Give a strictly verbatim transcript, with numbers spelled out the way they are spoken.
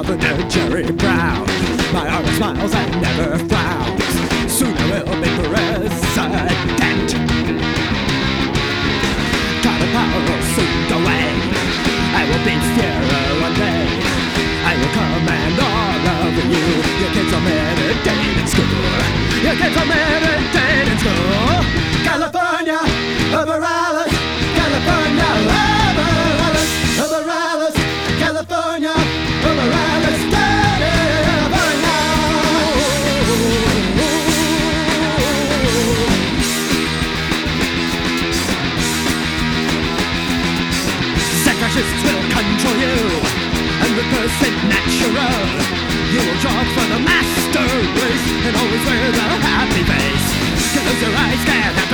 Governor Jerry Brown. My arm smiles and never frowns. Soon I will be president. Common power will soon go away. I will be Führer one day. I will command all of you. Your kids are meditate in school. Your kids are meditate in school. California, over Alice. California, over Alice. Over Alice. California, over Alice. California. Fascists will control you and reverse it natural. You will jog for the master race and always wear the happy face. Close your eyes, stand